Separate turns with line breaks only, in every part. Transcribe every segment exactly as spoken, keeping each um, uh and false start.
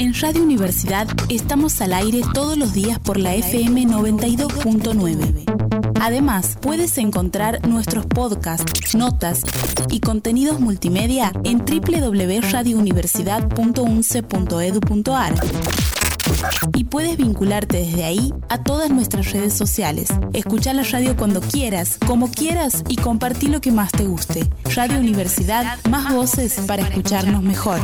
En Radio Universidad estamos al aire todos los días por la F M noventa y dos punto nueve. Además, puedes encontrar nuestros podcasts, notas y contenidos multimedia en doble u doble u doble u punto radio universidad punto u n c e punto e d u punto a r. Y puedes vincularte desde ahí a todas nuestras redes sociales. Escuchá la radio cuando quieras, como quieras y compartí lo que más te guste. Radio Universidad, más voces para escucharnos mejor.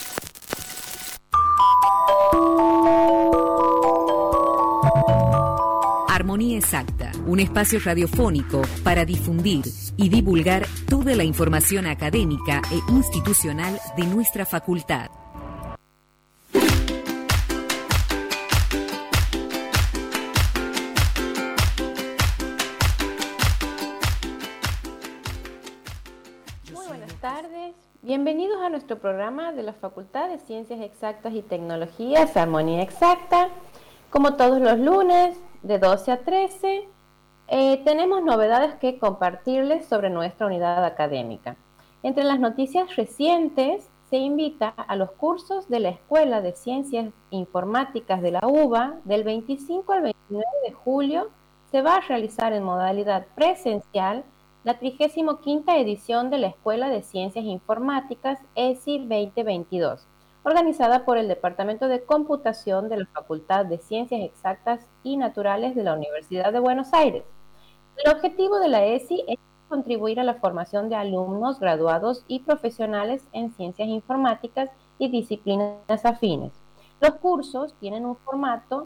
Armonía Exacta, un espacio radiofónico para difundir y divulgar toda la información académica e institucional de nuestra facultad.
Muy buenas tardes, bienvenidos a nuestro programa de la Facultad de Ciencias Exactas y Tecnologías, Armonía Exacta. Como todos los lunes, de doce a trece, eh, tenemos novedades que compartirles sobre nuestra unidad académica. Entre las noticias recientes, se invita a los cursos de la Escuela de Ciencias Informáticas de la U B A del veinticinco al veintinueve de julio. Se va a realizar en modalidad presencial la trigésima quinta edición de la Escuela de Ciencias Informáticas E S I veinte veintidós. Organizada por el Departamento de Computación de la Facultad de Ciencias Exactas y Naturales de la Universidad de Buenos Aires. El objetivo de la E S I es contribuir a la formación de alumnos graduados y profesionales en ciencias informáticas y disciplinas afines. Los cursos tienen un formato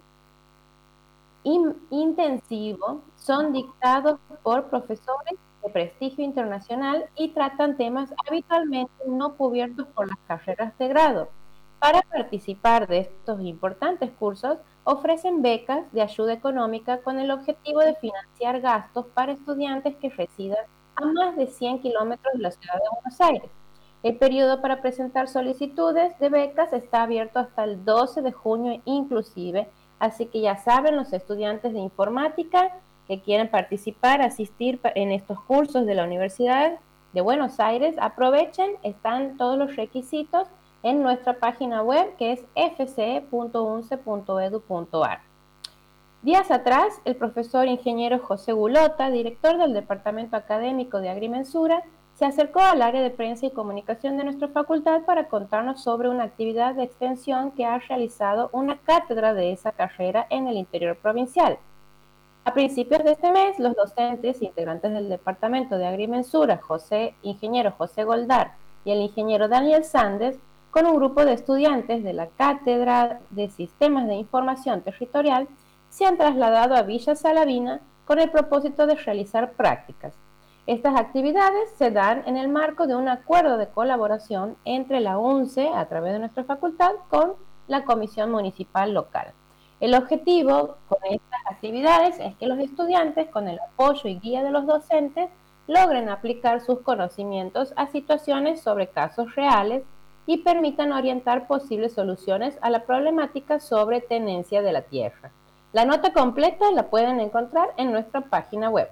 in- intensivo, son dictados por profesores de prestigio internacional y tratan temas habitualmente no cubiertos por las carreras de grado. Para participar de estos importantes cursos, ofrecen becas de ayuda económica con el objetivo de financiar gastos para estudiantes que residan a más de cien kilómetros de la ciudad de Buenos Aires. El periodo para presentar solicitudes de becas está abierto hasta el doce de junio inclusive, así que ya saben los estudiantes de informática que quieren participar, asistir en estos cursos de la Universidad de Buenos Aires, aprovechen, están todos los requisitos en nuestra página web que es f c e punto u n c e punto e d u punto a r. Días atrás, el profesor ingeniero José Gulota, director del Departamento Académico de Agrimensura, se acercó al área de prensa y comunicación de nuestra facultad para contarnos sobre una actividad de extensión que ha realizado una cátedra de esa carrera en el interior provincial. A principios de este mes, los docentes integrantes del Departamento de Agrimensura, José, ingeniero José Goldar y el ingeniero Daniel Sández, con un grupo de estudiantes de la Cátedra de Sistemas de Información Territorial, se han trasladado a Villa Salavina con el propósito de realizar prácticas. Estas actividades se dan en el marco de un acuerdo de colaboración entre la U N C E, a través de nuestra facultad, con la Comisión Municipal Local. El objetivo con estas actividades es que los estudiantes, con el apoyo y guía de los docentes, logren aplicar sus conocimientos a situaciones sobre casos reales y permitan orientar posibles soluciones a la problemática sobre tenencia de la tierra. La nota completa la pueden encontrar en nuestra página web.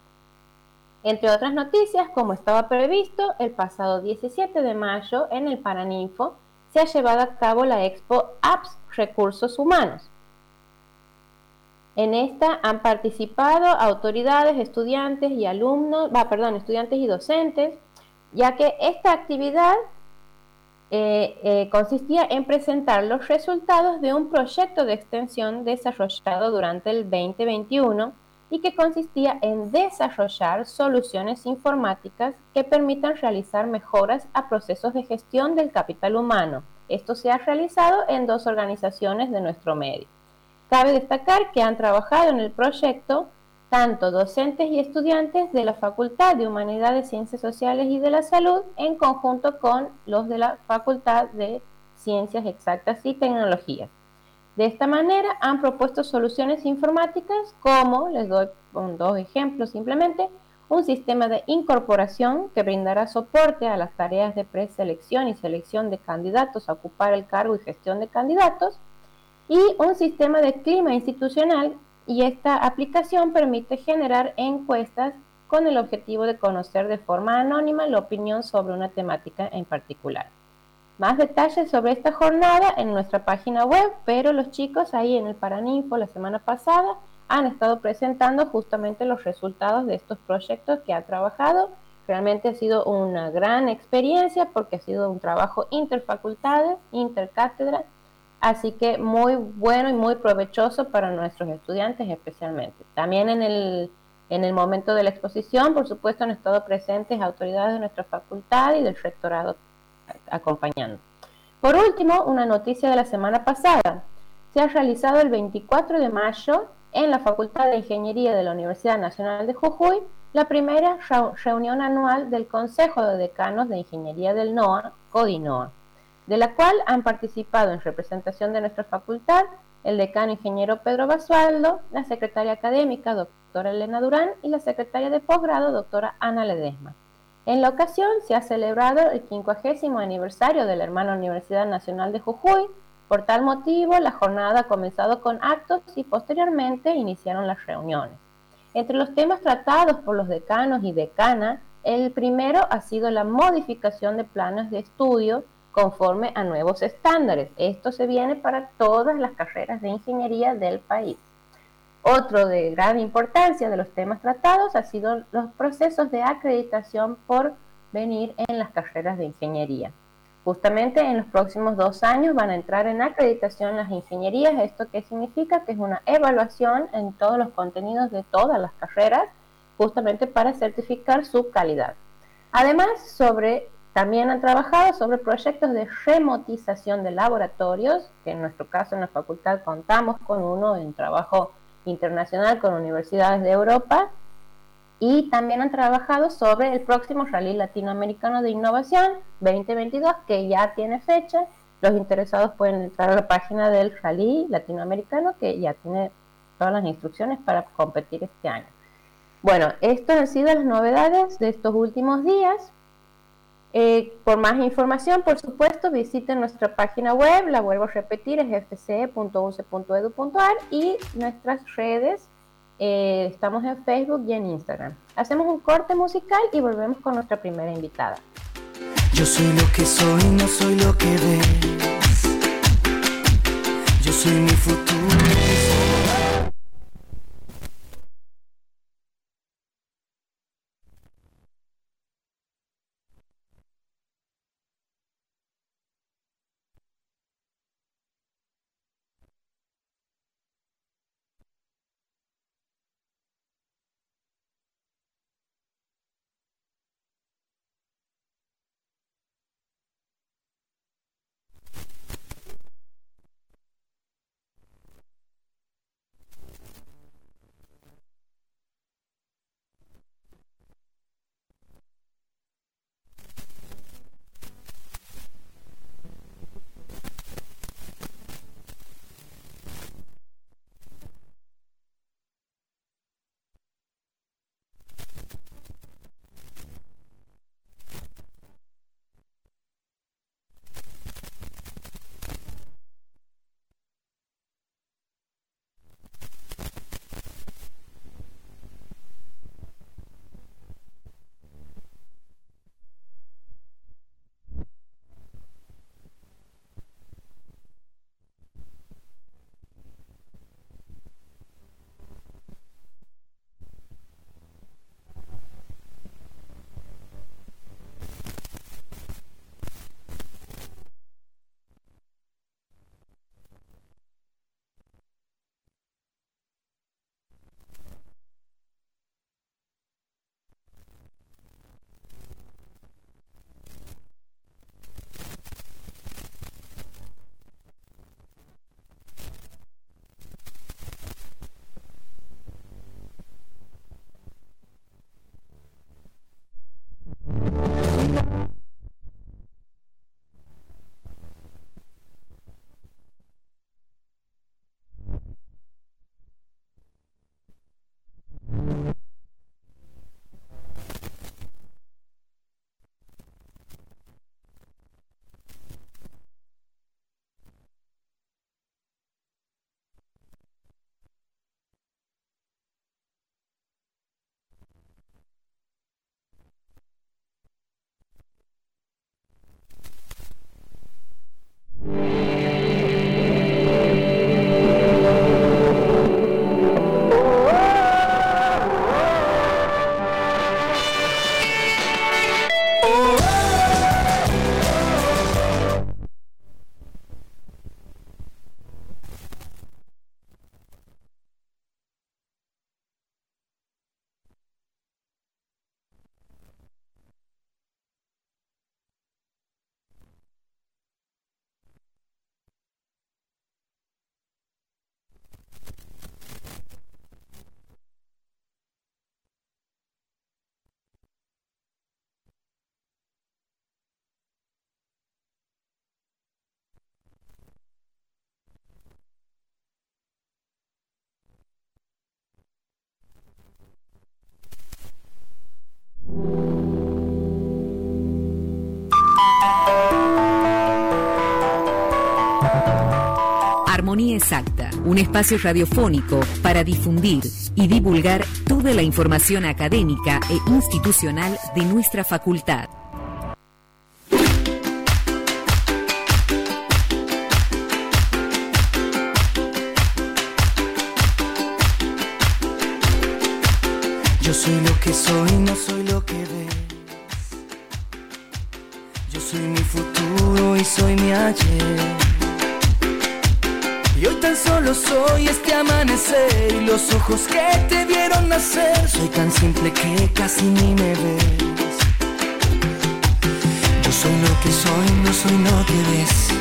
Entre otras noticias, como estaba previsto, el pasado diecisiete de mayo en el Paraninfo se ha llevado a cabo la Expo Apps Recursos Humanos. En esta han participado autoridades, estudiantes y alumnos, bah, perdón, estudiantes y docentes, ya que esta actividad Eh, eh, consistía en presentar los resultados de un proyecto de extensión desarrollado durante el veinte veintiuno y que consistía en desarrollar soluciones informáticas que permitan realizar mejoras a procesos de gestión del capital humano. Esto se ha realizado en dos organizaciones de nuestro medio. Cabe destacar que han trabajado en el proyecto tanto docentes y estudiantes de la Facultad de Humanidades, Ciencias Sociales y de la Salud, en conjunto con los de la Facultad de Ciencias Exactas y Tecnologías. De esta manera han propuesto soluciones informáticas como, les doy con dos ejemplos simplemente, un sistema de incorporación que brindará soporte a las tareas de preselección y selección de candidatos a ocupar el cargo y gestión de candidatos, y un sistema de clima institucional, y esta aplicación permite generar encuestas con el objetivo de conocer de forma anónima la opinión sobre una temática en particular. más detalles sobre esta jornada en nuestra página web, pero los chicos ahí en el Paraninfo la semana pasada han estado presentando justamente los resultados de estos proyectos que ha trabajado. Realmente ha sido una gran experiencia porque ha sido un trabajo interfacultades, intercátedras, así que muy bueno y muy provechoso para nuestros estudiantes especialmente. También en el, en el momento de la exposición, por supuesto, han estado presentes autoridades de nuestra facultad y del rectorado acompañando. Por último, una noticia de la semana pasada. Se ha realizado el veinticuatro de mayo en la Facultad de Ingeniería de la Universidad Nacional de Jujuy la primera reunión anual del Consejo de Decanos de Ingeniería del NOA, CODINOA, de la cual han participado en representación de nuestra facultad el decano ingeniero Pedro Basualdo, la secretaria académica doctora Elena Durán y la secretaria de posgrado doctora Ana Ledesma. En la ocasión se ha celebrado el quincuagésimo aniversario de la hermana Universidad Nacional de Jujuy. Por tal motivo, la jornada ha comenzado con actos y posteriormente iniciaron las reuniones. Entre los temas tratados por los decanos y decanas, el primero ha sido la modificación de planes de estudio conforme a nuevos estándares. Esto se viene para todas las carreras de ingeniería del país. Otro de gran importancia de los temas tratados ha sido los procesos de acreditación por venir en las carreras de ingeniería. Justamente en los próximos dos años van a entrar en acreditación las ingenierías. ¿Esto qué significa? Que es una evaluación en todos los contenidos de todas las carreras, justamente para certificar su calidad. Además, sobre, también han trabajado sobre proyectos de remotización de laboratorios, que en nuestro caso en la facultad contamos con uno en trabajo internacional con universidades de Europa, y también han trabajado sobre el próximo Rally Latinoamericano de Innovación veinte veintidós, que ya tiene fecha. Los interesados pueden entrar a la página del Rally Latinoamericano, que ya tiene todas las instrucciones para competir este año. Bueno, estas han sido las novedades de estos últimos días. Eh, por más información, por supuesto, visiten nuestra página web, la vuelvo a repetir, es f c e punto u c e punto e d u punto a r, y nuestras redes, eh, estamos en Facebook y en Instagram. Hacemos un corte musical y volvemos con nuestra primera invitada.
Yo soy lo que soy, no soy lo que ves. Yo soy mi futuro.
Exacta, un espacio radiofónico para difundir y divulgar toda la información académica e institucional de nuestra facultad.
Yo soy lo que soy, no soy lo que ves. Yo soy mi futuro y soy mi ayer. Y hoy tan solo soy este amanecer y los ojos que te vieron nacer. Soy tan simple que casi ni me ves. Yo soy lo que soy, no soy lo que ves.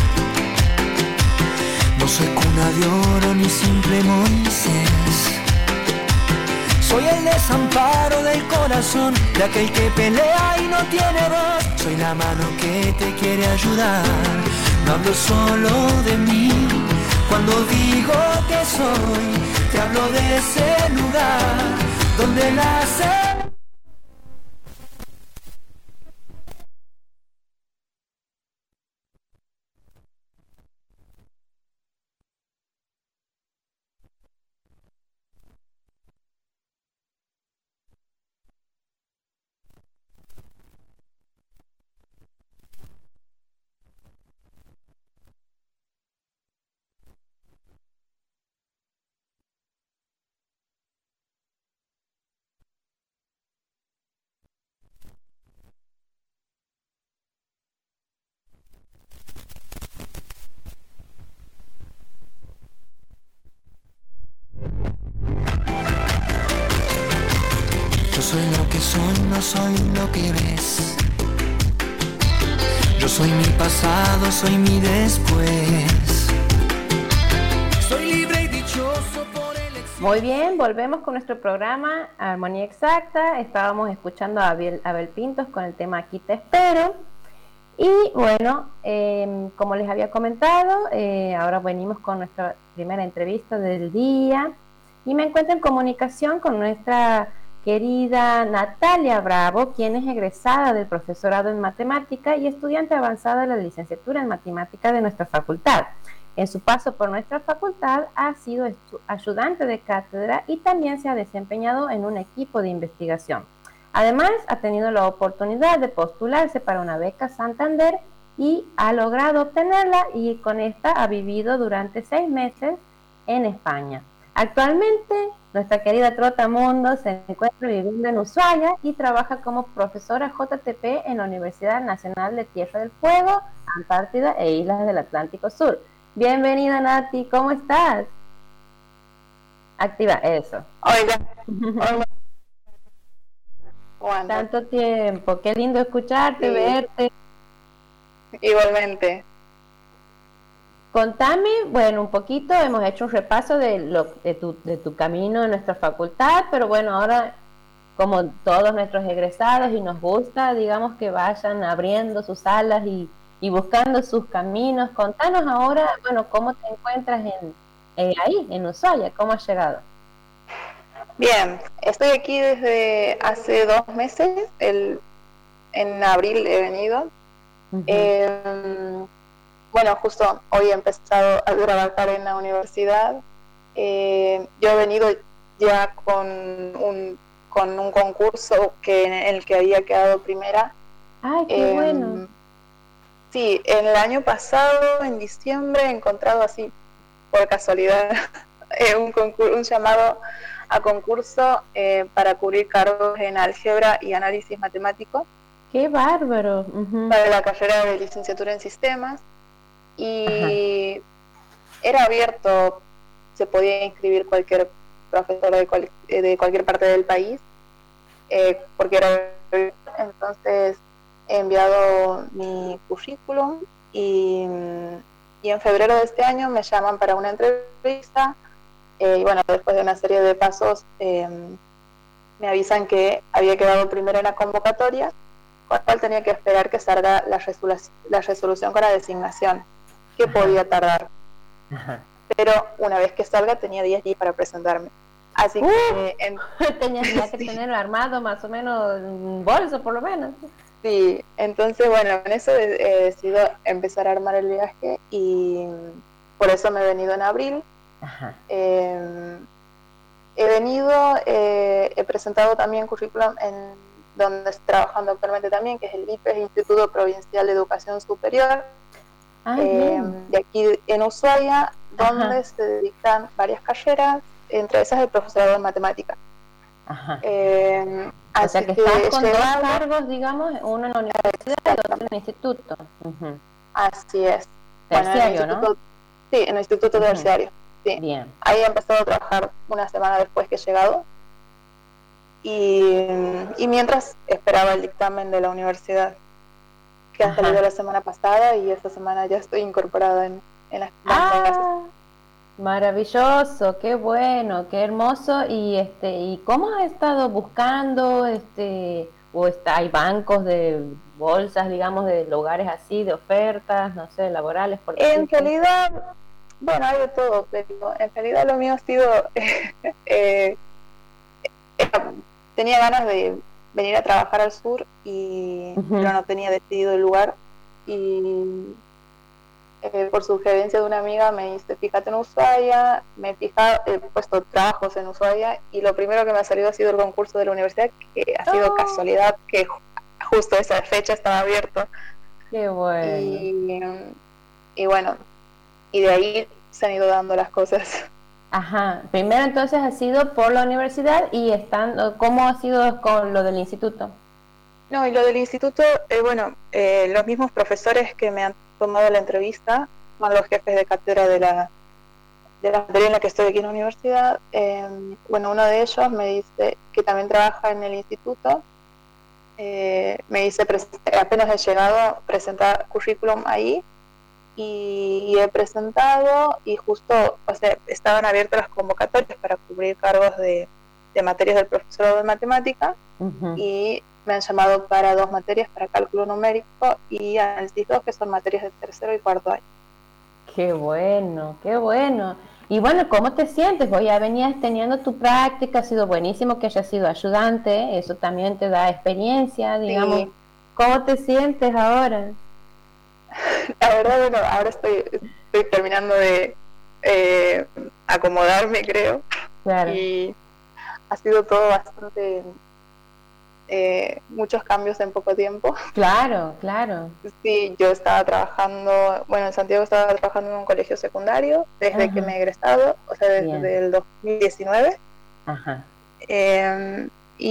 No soy cuna de oro ni simple Moisés. Soy el desamparo del corazón de aquel que pelea y no tiene voz. Soy la mano que te quiere ayudar. No hablo solo de mí. Cuando digo que soy, te hablo de ese lugar donde nace. Yo soy lo que soy, no soy lo que ves. Yo soy mi pasado, soy mi después. Soy libre y dichoso por elección.
Muy bien, volvemos con nuestro programa Armonía Exacta. Estábamos escuchando a Abel, Abel Pintos con el tema Aquí te espero. Y bueno, eh, como les había comentado, eh, ahora venimos con nuestra primera entrevista del día. Y me encuentro en comunicación con nuestra querida Natalia Bravo, quien es egresada del profesorado en matemática y estudiante avanzada de la licenciatura en matemática de nuestra facultad. En su paso por nuestra facultad ha sido ayudante de cátedra y también se ha desempeñado en un equipo de investigación. Además, ha tenido la oportunidad de postularse para una beca Santander y ha logrado obtenerla, y con esta ha vivido durante seis meses en España. Actualmente, nuestra querida Trotamundo se encuentra viviendo en Ushuaia y trabaja como profesora J T P en la Universidad Nacional de Tierra del Fuego, Antártida e Islas del Atlántico Sur. Bienvenida, Nati, ¿cómo estás? Activa, eso.
Hola. Hola. ¿Cuándo?
Tanto tiempo, qué lindo escucharte, sí. Verte.
Igualmente.
Contame, bueno, un poquito, hemos hecho un repaso de, lo, de, tu, de tu camino en nuestra facultad, pero bueno, ahora, como todos nuestros egresados, y nos gusta, digamos, que vayan abriendo sus alas y, y buscando sus caminos. Contanos ahora, bueno, cómo te encuentras en, eh, ahí, en Ushuaia, cómo has llegado.
Bien, estoy aquí desde hace dos meses, el, en abril he venido. Uh-huh. eh, Bueno, justo hoy he empezado a trabajar en la universidad. Eh, yo he venido ya con un, con un concurso que, en el que había quedado primera.
¡Ay, qué eh, bueno!
Sí, en el año pasado, en diciembre, he encontrado así, por casualidad, eh, un, concurso, un llamado a concurso eh, para cubrir cargos en álgebra y análisis matemático.
¡Qué bárbaro! Uh-huh.
Para la carrera de licenciatura en sistemas. Y Ajá. Era abierto, se podía inscribir cualquier profesor de, cual, de cualquier parte del país, eh, porque era entonces he enviado mi currículum y, y en febrero de este año me llaman para una entrevista, eh, y bueno, después de una serie de pasos eh, me avisan que había quedado primero en la convocatoria, con lo cual tenía que esperar que salga la, resolu- la resolución con la designación, que podía tardar. Ajá. Pero una vez que salga tenía diez días para presentarme. Así uh, que en...
tenías ya que sí. tenerlo armado más o menos en bolso por lo menos.
Sí, entonces bueno, en eso he, he decidido empezar a armar el viaje y, por eso me he venido en abril.
Ajá.
Eh, he venido, eh, he presentado también currículum en donde estoy trabajando actualmente también, que es el I P E S, Instituto Provincial de Educación Superior,
Ah,
eh, de aquí en Ushuaia, donde
Ajá.
se dictan varias carreras, entre esas el profesorado de matemáticas.
Ajá.
Eh,
O sea
así
que
que
estás
he
con dos
llegado-
cargos, digamos, uno en la universidad y otro en el instituto. Ujú.
Así es. Bueno, en el
Terciario, ¿no?
instituto, sí, en el instituto
Ujú.
terciario. Sí.
Bien.
Ahí he empezado a trabajar una semana después que he llegado. Y, y mientras esperaba el dictamen de la universidad, que ha
Ajá.
salido la semana pasada, y esta semana ya estoy incorporada en, en las clases.
Ah, maravilloso, qué bueno, qué hermoso. Y este, ¿y cómo has estado buscando, este, o está, hay bancos de bolsas, digamos, de lugares así, de ofertas, no sé, laborales, por
En
decirte?
realidad, bueno, hay de todo, pero en realidad lo mío ha sido, eh, eh, tenía ganas de venir a trabajar al sur, y
Ujú.
pero no tenía decidido el lugar, y eh, por sugerencia de una amiga me dice, fíjate en Ushuaia, me he fijado, he puesto trabajos en Ushuaia, y lo primero que me ha salido ha sido el concurso de la universidad, que ha sido
Oh.
casualidad que ju- justo esa fecha estaba abierto.
Qué bueno.
Y, y bueno, y de ahí se han ido dando las cosas.
Ajá. Primero entonces ha sido por la universidad y están, ¿cómo ha sido con lo del instituto?
No, y lo del instituto, eh, bueno, eh, los mismos profesores que me han tomado la entrevista son los jefes de cátedra de la de la materia en la que estoy aquí en la universidad. Eh, bueno, uno de ellos me dice que también trabaja en el instituto. Eh, me dice, apenas he llegado a presentar currículum ahí, y, y he presentado, y justo, o sea, estaban abiertas las convocatorias para cubrir cargos de, de materias del profesorado de matemática,
Ujú.
y me han llamado para dos materias, para cálculo numérico y análisis dos, que son materias de tercero y cuarto año.
Qué bueno, qué bueno. Y bueno, ¿cómo te sientes? Vos ya venías teniendo tu práctica, ha sido buenísimo que hayas sido ayudante, eso también te da experiencia, digamos.
Sí.
¿Cómo te sientes ahora?
La verdad, bueno, ahora estoy, estoy terminando de eh, acomodarme, creo,
Claro.
y ha sido todo bastante, eh, muchos cambios en poco tiempo.
Claro, claro.
Sí, yo estaba trabajando, bueno, en Santiago estaba trabajando en un colegio secundario desde
Ajá.
que me he egresado, o sea, desde
Bien.
el dos mil diecinueve.
Ajá.
Eh,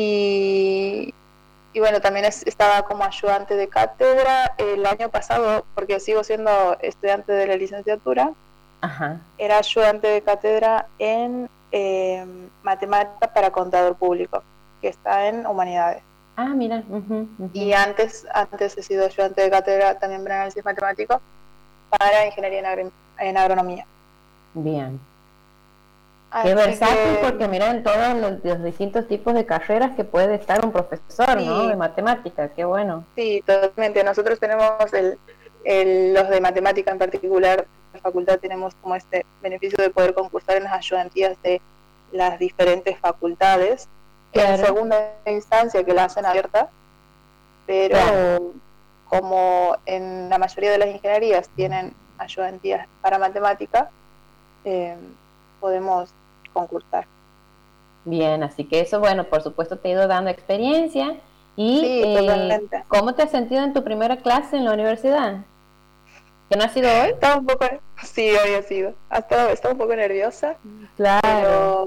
y, y bueno, también es, estaba como ayudante de cátedra el año pasado, porque sigo siendo estudiante de la licenciatura.
Ajá.
Era ayudante de cátedra en eh, matemática para contador público, que está en humanidades.
Ah, mira. Ujú, ujú.
Y antes, antes he sido ayudante de cátedra también en análisis matemático para ingeniería en, agri- en agronomía.
Bien.
Así
Qué versátil,
que,
porque mira en todos los, los distintos tipos de carreras que puede estar un profesor,
Sí.
¿no? De matemática, qué bueno.
sí, totalmente. Nosotros tenemos el, el- los de matemática en particular, en la facultad tenemos como este beneficio de poder concursar en las ayudantías de las diferentes facultades,
Claro.
en segunda instancia que la hacen abierta, pero
Claro.
como en la mayoría de las ingenierías tienen ayudantías para matemática, eh, podemos concursar.
Bien, así que eso, bueno, por supuesto te ha ido dando experiencia. Y
Sí,
eh,
totalmente.
¿cómo te has sentido en tu primera clase en la universidad? ¿Que no ha sido hoy?
Estaba un poco, sí, había sido. Estaba, estaba un poco nerviosa,
Claro.
pero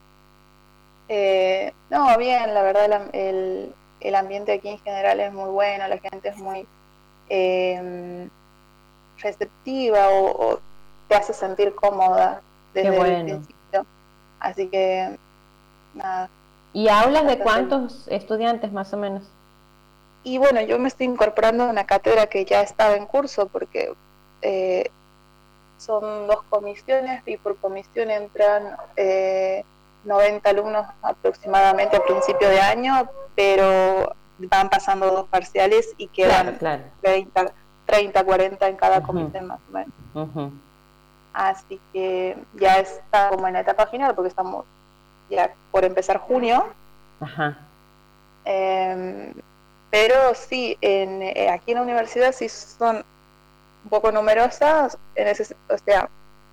eh, no, bien, la verdad el, am- el, el ambiente aquí en general es muy bueno, la gente es muy eh, receptiva, o, o te hace sentir cómoda desde
Qué
el
bueno.
principio. Así que, nada.
¿Y aulas de
Bastante
cuántos estudiantes más o menos?
Y bueno, yo me estoy incorporando a una cátedra que ya estaba en curso, porque eh, son dos comisiones, y por comisión entran eh, noventa alumnos aproximadamente a principio de año, pero van pasando dos parciales y quedan
Claro, claro.
treinta, treinta, cuarenta en cada
Ujú.
comisión más o menos.
Ujú.
Así que ya está como en la etapa final, porque estamos ya por empezar junio.
Ajá.
Eh, pero sí, en, eh, aquí en la universidad sí son un poco numerosas, en ese, o sea,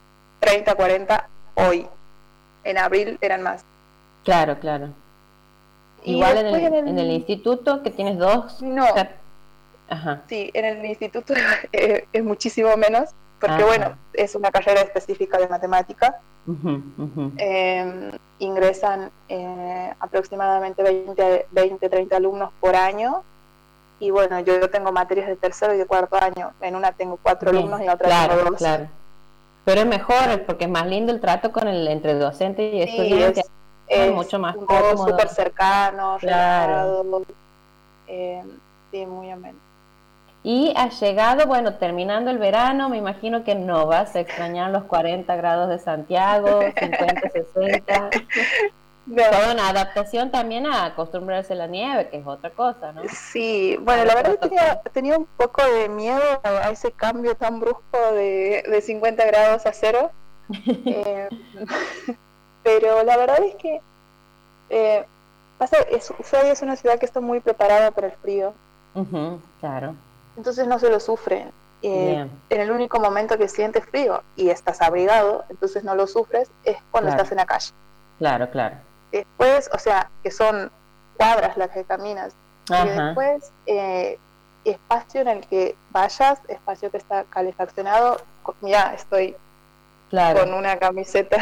treinta, cuarenta hoy. En abril eran más.
Claro, claro.
Y
Igual en el,
después en el-
en el instituto, que tienes dos.
No.
o sea, Ajá.
Sí, en el instituto es, es muchísimo menos, porque
Ajá.
bueno, es una carrera específica de matemática.
Ujú, ujú.
Eh, ingresan eh, aproximadamente veinte, veinte, treinta alumnos por año. Y bueno, yo tengo materias de tercero y de cuarto año. En una tengo cuatro
Bien,
alumnos y en la otra
claro,
tengo dos.
claro. Pero es mejor, porque es más lindo el trato con el entre docente y
Sí,
estudiante.
es, es
mucho más
un todo
cómodo.
súper cercano,
Claro.
relajado. Eh, sí, muy ameno.
Y has llegado, bueno, terminando el verano, me imagino que no vas a extrañar los cuarenta grados de Santiago, cincuenta, sesenta.
No.
Toda una adaptación también a acostumbrarse a la nieve, que es otra cosa, ¿no?
Sí, bueno, la verdad tenía, tenía un poco de miedo a ese cambio tan brusco de, de cincuenta grados a cero. eh, pero la verdad es que eh, pasa, es, Ushuaia es una ciudad que está muy preparada para el frío.
Uh-huh, claro.
Entonces no se lo sufren. Eh,
Bien.
en el único momento que sientes frío y estás abrigado, entonces no lo sufres, es cuando
Claro.
estás en la calle.
Claro, claro.
Después, o sea, que son cuadras las que caminas.
Ajá.
Y después, eh, espacio en el que vayas, espacio que está calefaccionado. Mira, estoy
Claro.
con una camiseta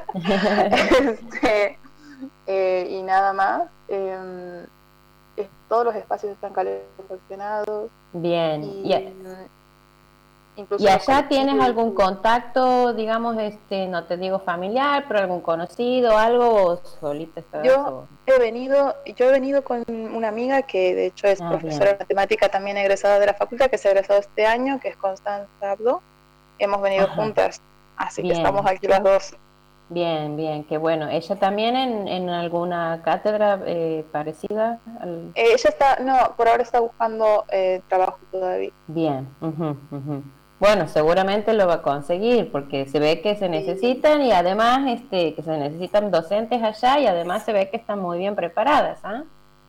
este, eh, y nada más. Eh, es- todos los espacios están calefaccionados.
Bien.
Y,
Y,
incluso
y
los
allá tienes
colectivos-
algún contacto, digamos, este, no te digo familiar, pero algún conocido, algo, o solita estás.
Yo
o-
he venido, yo he venido con una amiga que de hecho es
Ah,
profesora
bien.
de matemática, también egresada de la facultad, que se ha egresado este año, que es Constanza Abdo. Hemos venido
Ajá.
juntas, así
Bien.
que estamos aquí las dos.
Bien, bien, qué bueno. ¿Ella también en, en alguna cátedra eh, parecida? Al...
Eh, ella está, no, por ahora está buscando eh, trabajo todavía.
Bien. Ujú, ujú. Bueno, seguramente lo va a conseguir porque se ve que se necesitan y además este que se necesitan docentes allá y además se ve que están muy bien preparadas, ¿ah?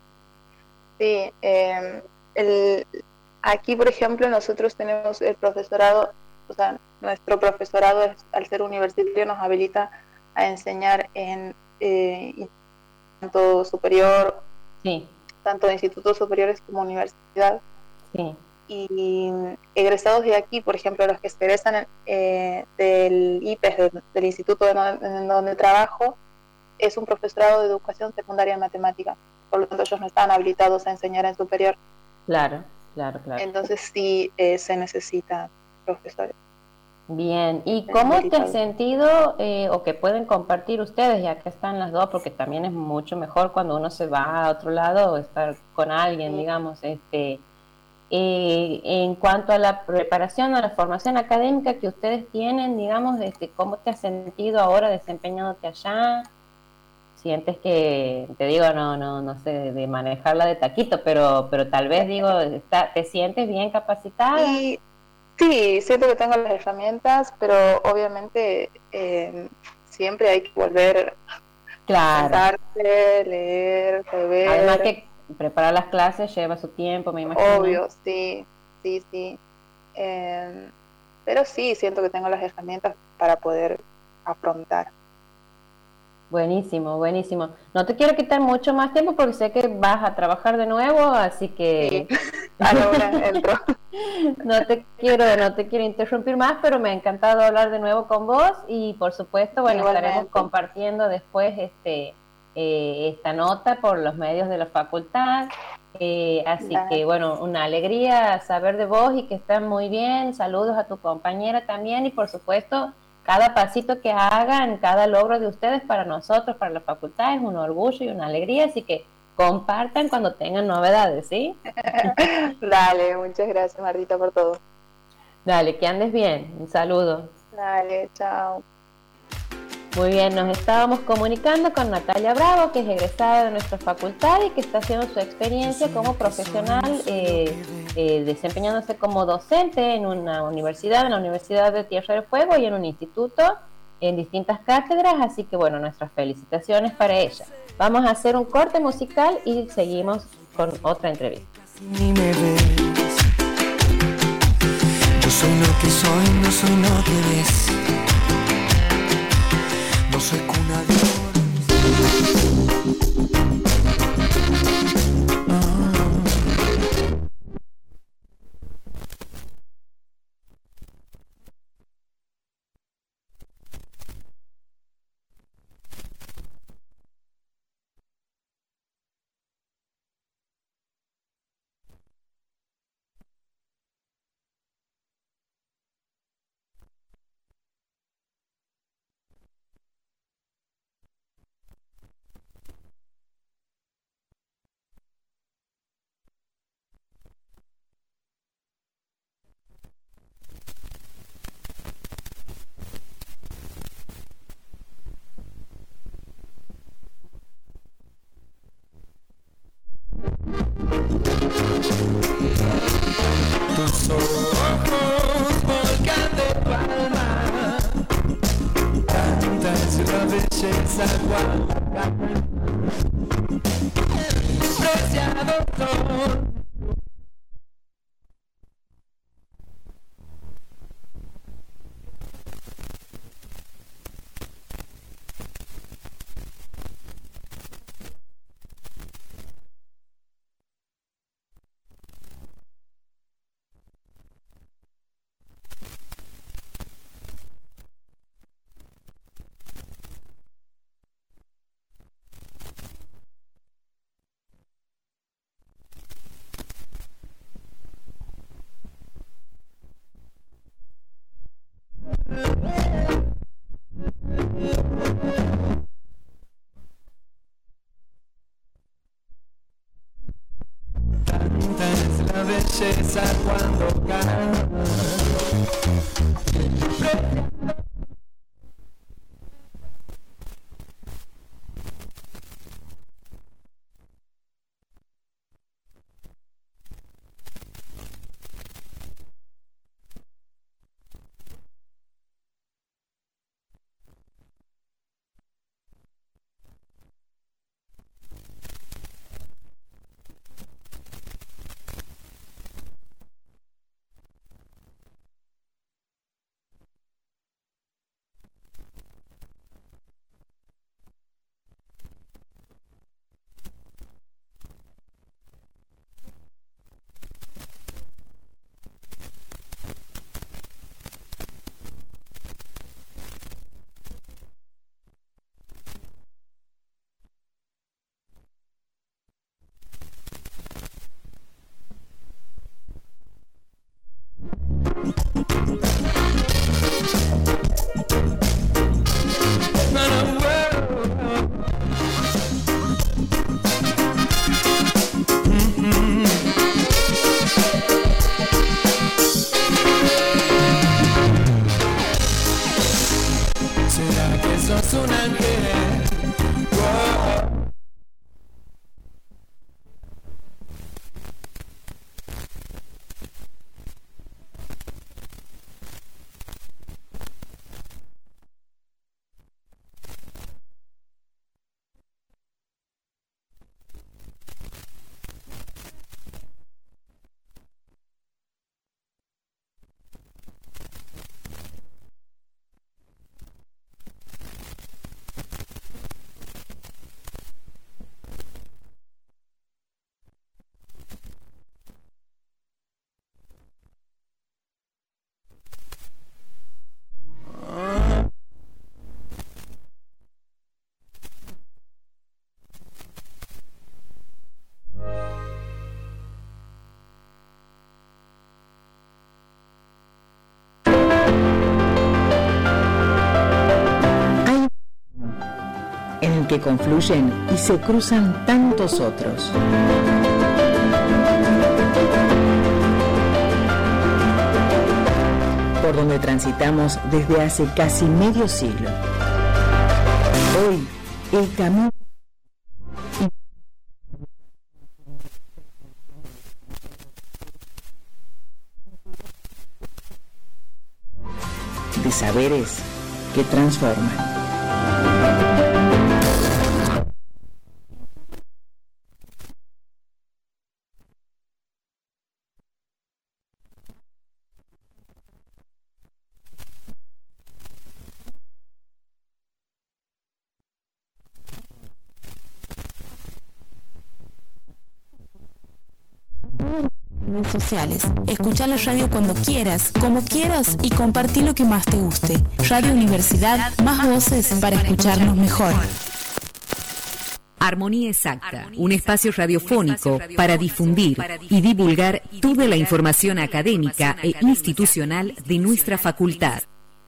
Sí, eh, el, aquí por ejemplo nosotros tenemos el profesorado, o sea, nuestro profesorado es, al ser universitario nos habilita a enseñar en eh, tanto superior,
Sí,
tanto de institutos superiores como universidad.
sí.
Y egresados de aquí, por ejemplo, los que se egresan eh, del I P E S, del, del instituto de no, en donde trabajo, es un profesorado de educación secundaria en matemática. Por lo tanto, ellos no están habilitados a enseñar en superior.
Claro, claro, claro.
Entonces sí eh, se necesita profesores.
Bien, ¿y cómo te has sentido eh, o que pueden compartir ustedes, ya que están las dos, porque también es mucho mejor cuando uno se va a otro lado o estar con alguien,
Sí.
digamos, este, eh, en cuanto a la preparación, a la formación académica que ustedes tienen, digamos, este, ¿cómo te has sentido ahora desempeñándote allá? ¿Sientes que, te digo, no, no, no sé, de manejarla de taquito, pero, pero tal vez, digo, está, ¿te sientes bien capacitada?
Y sí, siento que tengo las herramientas, pero obviamente eh, siempre hay que volver
Claro.
a sentarse, leer, rever.
Además que preparar las clases lleva su tiempo, me imagino.
Obvio, sí, sí, sí. Eh, pero sí, siento que tengo las herramientas para poder afrontar.
Buenísimo, buenísimo. No te quiero quitar mucho más tiempo porque sé que vas a trabajar de nuevo, así que
Sí, a la hora entro.
no te quiero, no te quiero interrumpir más, pero me ha encantado hablar de nuevo con vos y por supuesto, bueno,
Igualmente.
estaremos compartiendo después este eh, esta nota por los medios de la facultad. Eh, así
Dale.
que bueno, una alegría saber de vos y que estás muy bien. Saludos a tu compañera también y por supuesto cada pasito que hagan, cada logro de ustedes para nosotros, para la facultad es un orgullo y una alegría, así que compartan cuando tengan novedades, ¿sí?
Dale, muchas gracias Martita por todo.
Dale, que andes bien. Un saludo.
Dale, chao.
Muy bien, nos estábamos comunicando con Natalia Bravo, que es egresada de nuestra facultad y que está haciendo su experiencia como profesional, eh, eh, desempeñándose como docente en una universidad, en la Universidad de Tierra del Fuego y en un instituto, en distintas cátedras, así que bueno, nuestras felicitaciones para ella. Vamos a hacer un corte musical y seguimos con otra entrevista.
Ni me ves. Yo soy lo que soy, no soy lo que ves. belleza cuando cae. Preciado sol. Tanta es la belleza cuando cae.
Que confluyen y se cruzan tantos otros. Por donde transitamos desde hace casi medio siglo. Hoy, el camino de saberes que transforman.
Sociales. Escuchar la radio cuando quieras, como quieras y compartir lo que más te guste. Radio Universidad, más voces para escucharnos mejor.
Armonía Exacta, un espacio radiofónico para difundir y divulgar toda la información académica e institucional de nuestra facultad.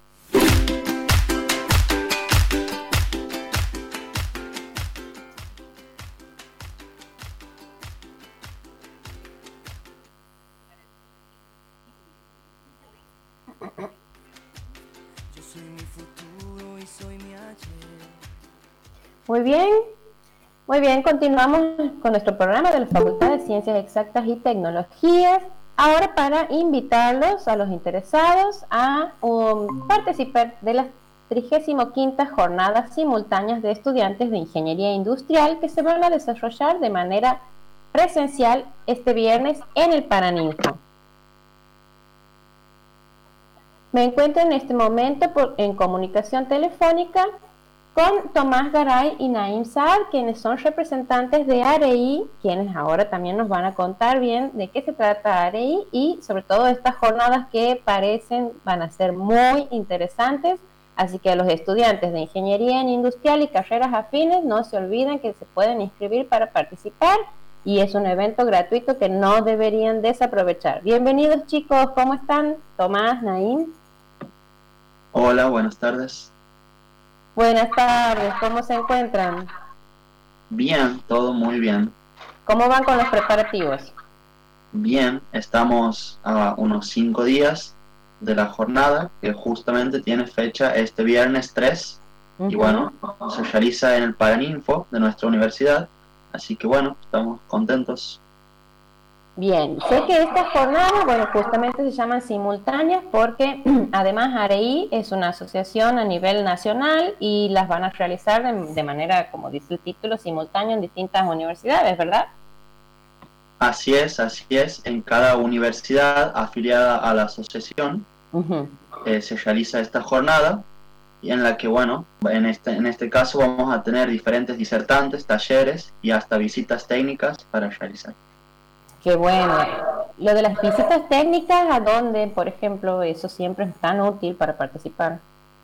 Muy bien, muy bien, continuamos con nuestro programa de la Facultad de Ciencias Exactas y Tecnologías. Ahora para invitarlos a los interesados a um, participar de las trigésima quinta Jornadas Simultáneas de Estudiantes de Ingeniería Industrial que se van a desarrollar de manera presencial este viernes en el Paraninfo. Me encuentro en este momento por, en comunicación telefónica con Tomás Garay y Naim Saad, quienes son representantes de A R I, quienes ahora también nos van a contar bien de qué se trata A R I y sobre todo estas jornadas que parecen van a ser muy interesantes. Así que a los estudiantes de Ingeniería en Industrial y carreras afines no se olviden que se pueden inscribir para participar y es un evento gratuito que no deberían desaprovechar. Bienvenidos chicos, ¿cómo están? Tomás, Naim.
Hola, buenas tardes.
Buenas tardes, ¿cómo se encuentran?
Bien, todo muy bien.
¿Cómo van con los preparativos?
Bien, estamos a unos cinco días de la jornada, que justamente tiene fecha este viernes tres, uh-huh. Y bueno, se realiza en el Paraninfo de nuestra universidad, así que bueno, estamos contentos.
Bien, sé que estas jornadas, bueno, justamente se llaman simultáneas porque además A R I es una asociación a nivel nacional y las van a realizar de, de manera, como dice el título, simultánea en distintas universidades, ¿verdad?
Así es, así es. En cada universidad afiliada a la asociación uh-huh. eh, se realiza esta jornada y en la que, bueno, en este, en este caso vamos a tener diferentes disertantes, talleres y hasta visitas técnicas para realizar.
Qué bueno. Lo de las visitas técnicas, ¿a dónde, por ejemplo, eso siempre es tan útil para participar?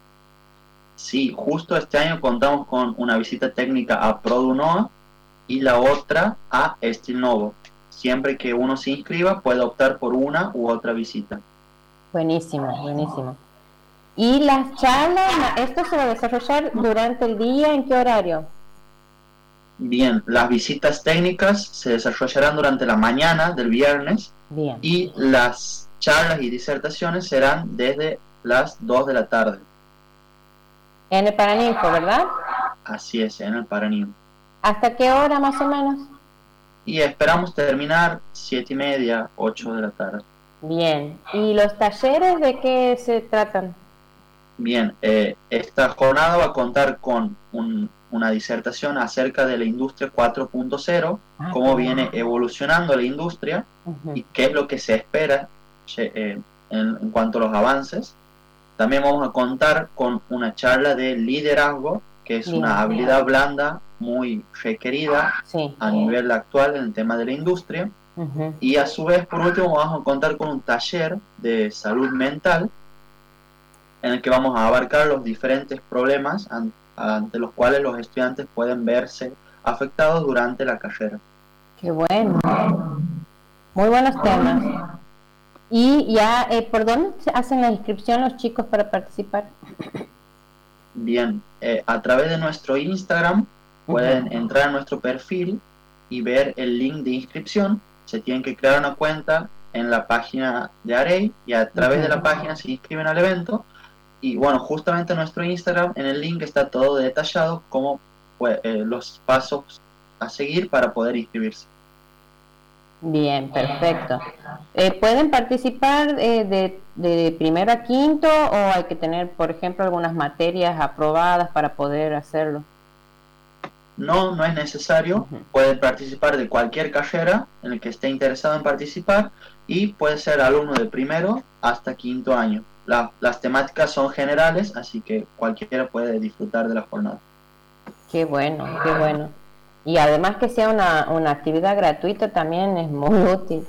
Sí, justo este año contamos con una visita técnica a Produnoa y la otra a Stilnovo. Siempre que uno se inscriba puede optar por una u otra visita.
Buenísimo, buenísimo. ¿Y las charlas, esto se va a desarrollar durante el día? ¿En qué horario?
Bien, las visitas técnicas se desarrollarán durante la mañana del viernes.
Bien.
Y las charlas y disertaciones serán desde las dos de la tarde.
En el Paraninfo, ¿verdad?
Así es, en el Paraninfo.
¿Hasta qué hora más o menos?
Y esperamos terminar siete y media, ocho de la tarde.
Bien, ¿y los talleres de qué se tratan?
Bien, eh, esta jornada va a contar con un, una disertación acerca de la industria cuatro punto cero, ah, cómo claro. viene evolucionando la industria uh-huh. y qué es lo que se espera eh, en, en cuanto a los avances. También vamos a contar con una charla de liderazgo, que es Bien, una habilidad blanda muy requerida sí, a sí. nivel actual en el tema de la industria. Uh-huh. Y a su vez, por último, vamos a contar con un taller de salud mental en el que vamos a abarcar los diferentes problemas an- ante los cuales los estudiantes pueden verse afectados durante la carrera.
Qué bueno. Muy buenos temas. ¿Y ya eh, por dónde hacen la inscripción los chicos para participar?
Bien, eh, a través de nuestro Instagram pueden uh-huh. entrar a nuestro perfil y ver el link de inscripción. Se tienen que crear una cuenta en la página de A R I y a través uh-huh. de la página se inscriben al evento. Y bueno, justamente en nuestro Instagram, en el link está todo detallado, como pues, eh, los pasos a seguir para poder inscribirse.
Bien, perfecto. Eh, ¿Pueden participar eh, de, de primero a quinto o hay que tener, por ejemplo, algunas materias aprobadas para poder hacerlo?
No, no es necesario. Uh-huh. Pueden participar de cualquier carrera en el que esté interesado en participar y puede ser alumno de primero hasta quinto año. La, las temáticas son generales, así que cualquiera puede disfrutar de la jornada.
Qué bueno, qué bueno. Y además que sea una, una actividad gratuita también es muy útil.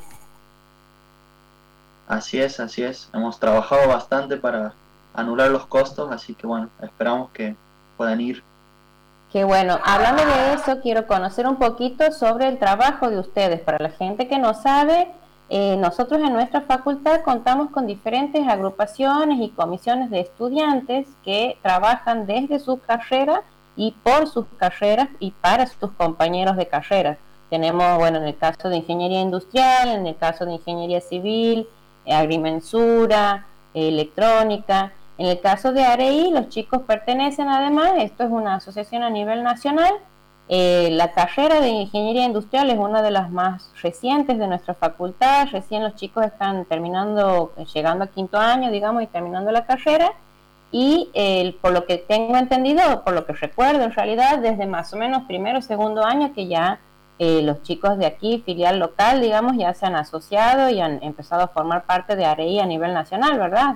Así es, así es. Hemos trabajado bastante para anular los costos, así que bueno, esperamos que puedan ir.
Qué bueno. Hablando de eso, quiero conocer un poquito sobre el trabajo de ustedes. Para la gente que no sabe, Eh, nosotros en nuestra facultad contamos con diferentes agrupaciones y comisiones de estudiantes que trabajan desde su carrera y por sus carreras y para sus compañeros de carrera. Tenemos, bueno, en el caso de ingeniería industrial, en el caso de ingeniería civil, eh, agrimensura, eh, electrónica. En el caso de A R I, los chicos pertenecen además, esto es una asociación a nivel nacional. Eh, la carrera de ingeniería industrial es una de las más recientes de nuestra facultad. Recién los chicos están terminando, llegando a quinto año, digamos, y terminando la carrera. y eh, por lo que tengo entendido, por lo que recuerdo en realidad, desde más o menos primero o segundo año que ya eh, los chicos de aquí, filial local, digamos, ya se han asociado y han empezado a formar parte de AREI a nivel nacional, ¿verdad?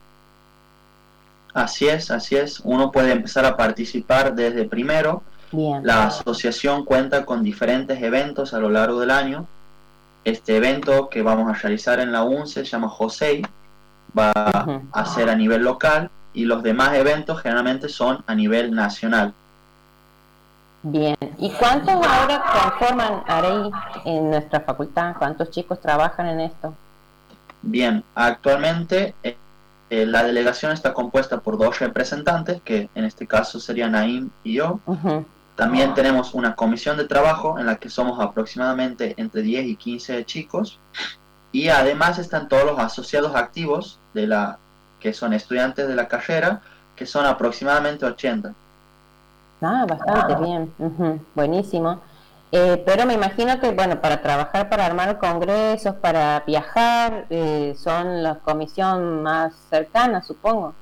Así es, así es. Uno puede empezar a participar desde primero.
Bien.
La asociación cuenta con diferentes eventos a lo largo del año. Este evento que vamos a realizar en la U N C E se llama JOSEI, va uh-huh. a ser a nivel local, y los demás eventos generalmente son a nivel nacional.
Bien, ¿y cuántos ahora conforman AREI en nuestra facultad? ¿Cuántos chicos trabajan en esto?
Bien, actualmente eh, eh, la delegación está compuesta por dos representantes, que en este caso serían Naim y yo. Uh-huh. También tenemos una comisión de trabajo en la que somos aproximadamente entre diez y quince chicos, y además están todos los asociados activos de la que son estudiantes de la carrera, que son aproximadamente ochenta.
Ah, bastante bien, uh-huh. Buenísimo. Eh, pero me imagino que, bueno, para trabajar, para armar congresos, para viajar, eh, son la comisión más cercana, supongo.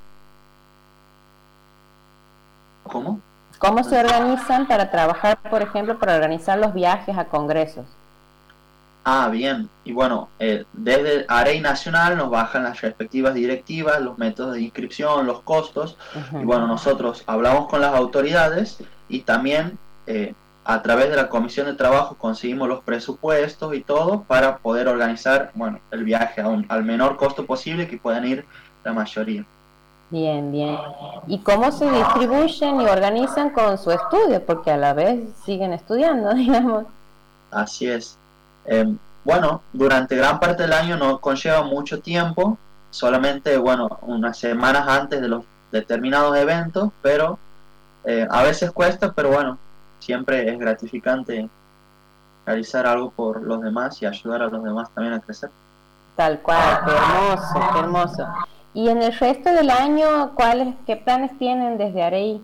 ¿Cómo?
¿Cómo se organizan para trabajar, por ejemplo, para organizar los viajes a congresos?
Ah, bien. Y bueno, eh, desde AREI Nacional nos bajan las respectivas directivas, los métodos de inscripción, los costos. Uh-huh. Y bueno, nosotros hablamos con las autoridades y también eh, a través de la comisión de trabajo conseguimos los presupuestos y todo para poder organizar, bueno, el viaje a un, al menor costo posible, que puedan ir la mayoría.
Bien, bien. ¿Y cómo se distribuyen y organizan con su estudio? Porque a la vez siguen estudiando, digamos.
Así es. Eh, bueno, durante gran parte del año no conlleva mucho tiempo, solamente, bueno, unas semanas antes de los determinados eventos, pero eh, a veces cuesta, pero bueno, siempre es gratificante realizar algo por los demás y ayudar a los demás también a crecer.
Tal cual, qué hermoso, qué hermoso. ¿Y en el resto del año, cuáles, qué planes tienen desde AREI?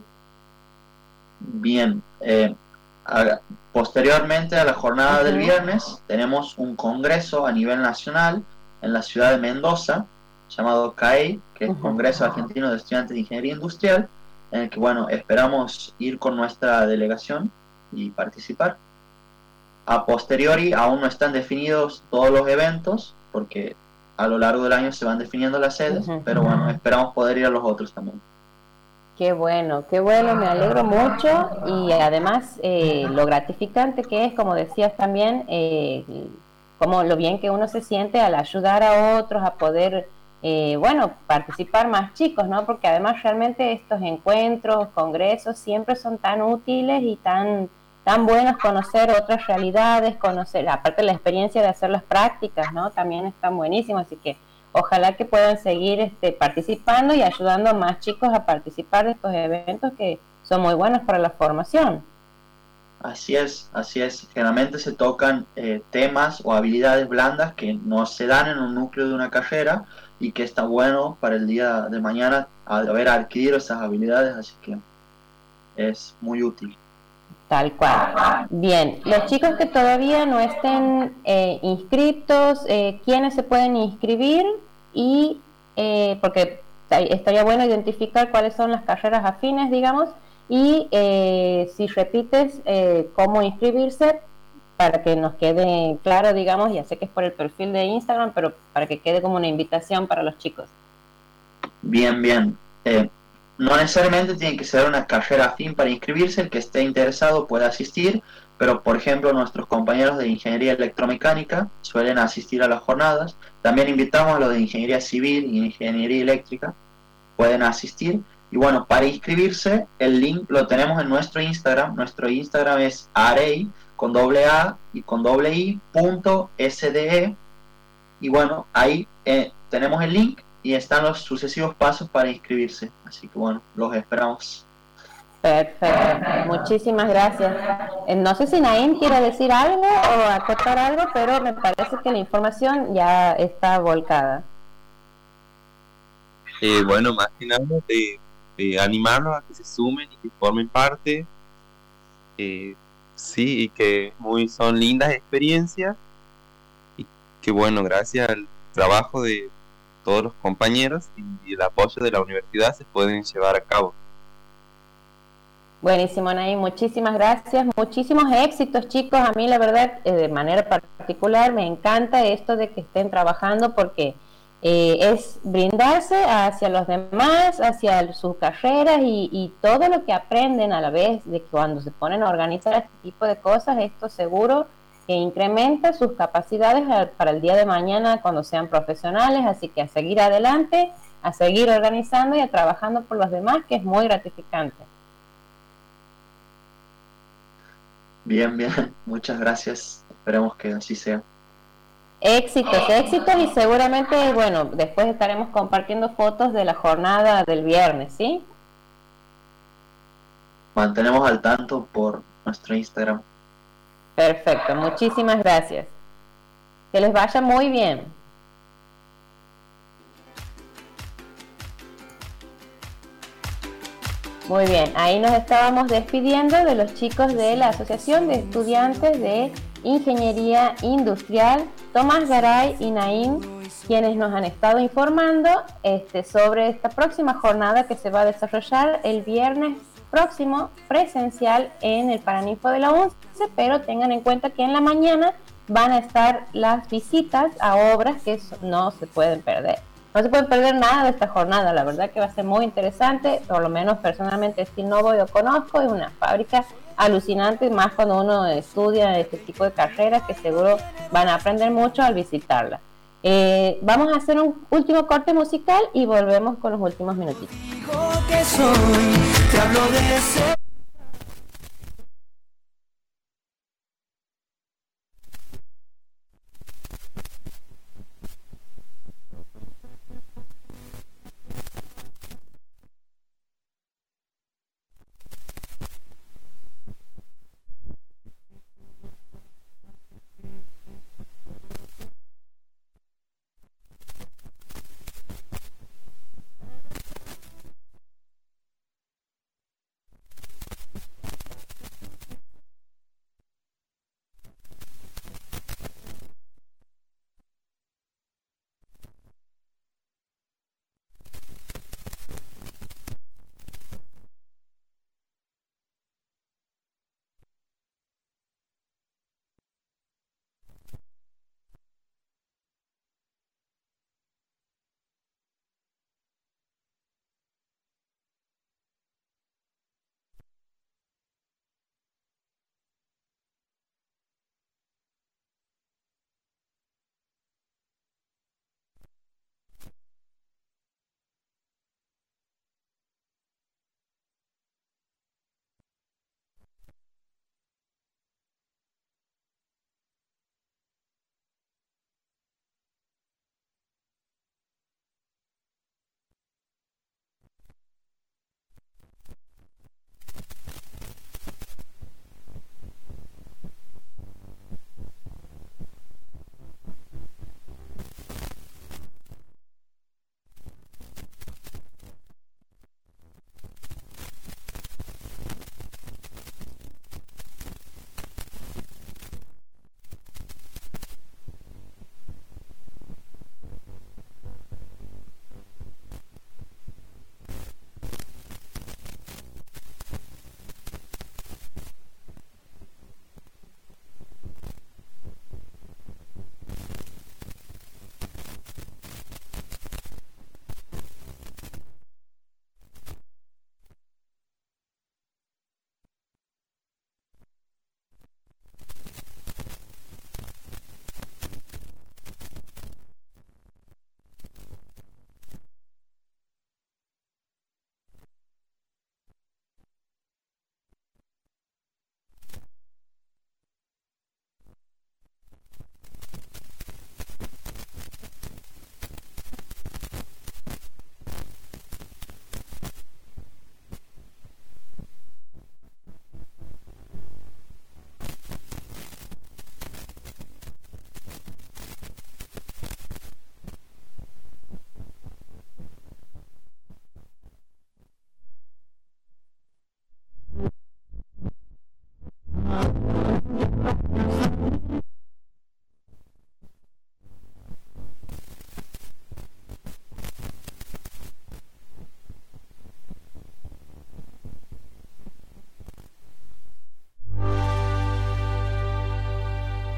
Bien, eh, a, posteriormente a la jornada uh-huh. del viernes, tenemos un congreso a nivel nacional en la ciudad de Mendoza, llamado CAEI, que es uh-huh. Congreso Argentino de Estudiantes de Ingeniería Industrial, en el que, bueno, esperamos ir con nuestra delegación y participar. A posteriori aún no están definidos todos los eventos, porque a lo largo del año se van definiendo las sedes, uh-huh. pero bueno, esperamos poder ir a los otros también.
Qué bueno, qué bueno, me alegro mucho, y además eh, lo gratificante que es, como decías también, eh, como lo bien que uno se siente al ayudar a otros a poder, eh, bueno, participar más chicos, ¿no? Porque además realmente estos encuentros, congresos, siempre son tan útiles y tan, tan buenos conocer otras realidades, conocer, aparte la experiencia de hacer las prácticas, ¿no? También están buenísimos, así que ojalá que puedan seguir este, participando y ayudando a más chicos a participar de estos eventos que son muy buenos para la formación.
Así es, así es. Generalmente se tocan eh, temas o habilidades blandas que no se dan en un núcleo de una carrera y que está bueno para el día de mañana haber adquirido esas habilidades, así que es muy útil.
Tal cual. Bien, los chicos que todavía no estén eh, inscritos, eh, ¿quiénes se pueden inscribir? Y eh, porque estaría bueno identificar cuáles son las carreras afines, digamos, y eh, si repites eh, cómo inscribirse para que nos quede claro, digamos, ya sé que es por el perfil de Instagram, pero para que quede como una invitación para los chicos.
Bien, bien. Eh, no necesariamente tiene que ser una carrera afín para inscribirse, el que esté interesado puede asistir, pero por ejemplo nuestros compañeros de Ingeniería Electromecánica suelen asistir a las jornadas. También invitamos a los de Ingeniería Civil y Ingeniería Eléctrica, pueden asistir. Y bueno, para inscribirse, el link lo tenemos en nuestro Instagram. Nuestro Instagram es arei, con doble A y con doble I, punto SDE. Y bueno, ahí eh, tenemos el link y están los sucesivos pasos para inscribirse. Así que bueno, los esperamos.
Perfecto, muchísimas gracias. Eh, no sé si Naim quiere decir algo o acotar algo, pero me parece que la información ya está volcada.
Eh, bueno, más que nada de, de animarlos a que se sumen y que formen parte. Eh, sí, y que muy son lindas experiencias y que bueno, gracias al trabajo de todos los compañeros y el apoyo de la universidad se pueden llevar a cabo.
Buenísimo, Nay, muchísimas gracias, muchísimos éxitos, chicos. A mí la verdad, eh, de manera particular, me encanta esto de que estén trabajando porque eh, es brindarse hacia los demás, hacia sus carreras y, y todo lo que aprenden a la vez de que cuando se ponen a organizar este tipo de cosas, esto seguro que incrementa sus capacidades para el día de mañana cuando sean profesionales. Así que a seguir adelante, a seguir organizando y a trabajando por los demás, que es muy gratificante.
Bien, bien, muchas gracias. Esperemos que así sea.
Éxitos, éxitos y seguramente, bueno, después estaremos compartiendo fotos de la jornada del viernes, ¿sí?
Mantenemos al tanto por nuestro Instagram.
Perfecto, muchísimas gracias. Que les vaya muy bien. Muy bien, ahí nos estábamos despidiendo de los chicos de la Asociación de Estudiantes de Ingeniería Industrial, Tomás Garay y Naim, quienes nos han estado informando este, sobre esta próxima jornada que se va a desarrollar el viernes próximo presencial en el Paraninfo de la U N C E, pero tengan en cuenta que en la mañana van a estar las visitas a obras que no se pueden perder. No se pueden perder nada de esta jornada, la verdad que va a ser muy interesante, por lo menos personalmente si no voy o conozco, es una fábrica alucinante, más cuando uno estudia este tipo de carreras que seguro van a aprender mucho al visitarla. Eh, vamos a hacer un último corte musical y volvemos con los últimos minutitos.
Que soy, te hablo de ese...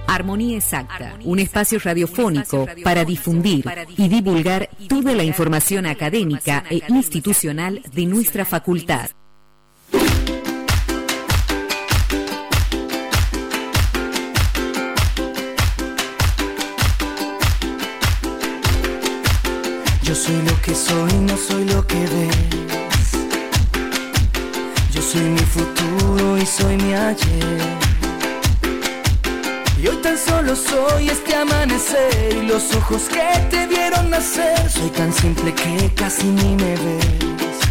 Armonía Exacta, un espacio radiofónico para difundir y divulgar toda la información académica e institucional de nuestra facultad.
Yo soy lo que soy, no soy lo que ves. Yo soy mi futuro y soy mi ayer. Y hoy tan solo soy este amanecer y los ojos que te vieron nacer. Soy tan simple que casi ni me ves.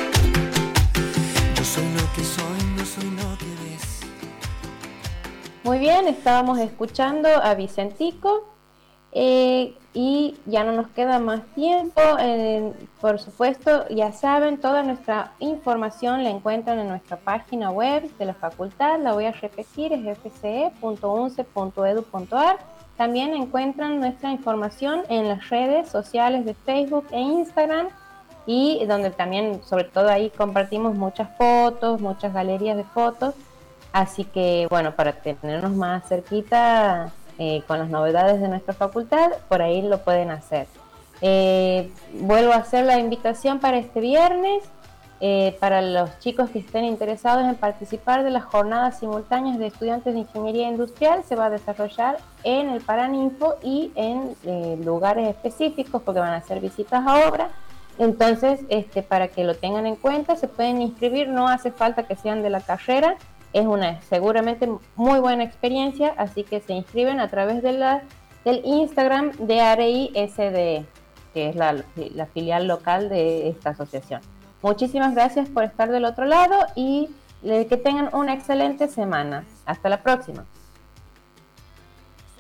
Yo soy lo que soy, no soy lo que ves.
Muy bien, estábamos escuchando a Vicentico. Eh, y ya no nos queda más tiempo. Eh, por supuesto, ya saben, toda nuestra información la encuentran en nuestra página web de la facultad. La voy a repetir, es f c e punto u n c e punto e d u punto a r. También encuentran nuestra información en las redes sociales de Facebook e Instagram, y donde también, sobre todo ahí, compartimos muchas fotos, muchas galerías de fotos. Así que, bueno, para tenernos más cerquita Eh, con las novedades de nuestra facultad, por ahí lo pueden hacer. Eh, vuelvo a hacer la invitación para este viernes, eh, para los chicos que estén interesados en participar de las jornadas simultáneas de estudiantes de Ingeniería Industrial. Se va a desarrollar en el Paraninfo y en eh, lugares específicos, porque van a hacer visitas a obra. Entonces, este, para que lo tengan en cuenta, se pueden inscribir, no hace falta que sean de la carrera. Es una seguramente muy buena experiencia, así que se inscriben a través de la, del Instagram de A R I S D E, que es la, la filial local de esta asociación. Muchísimas gracias por estar del otro lado y que tengan una excelente semana. Hasta la próxima.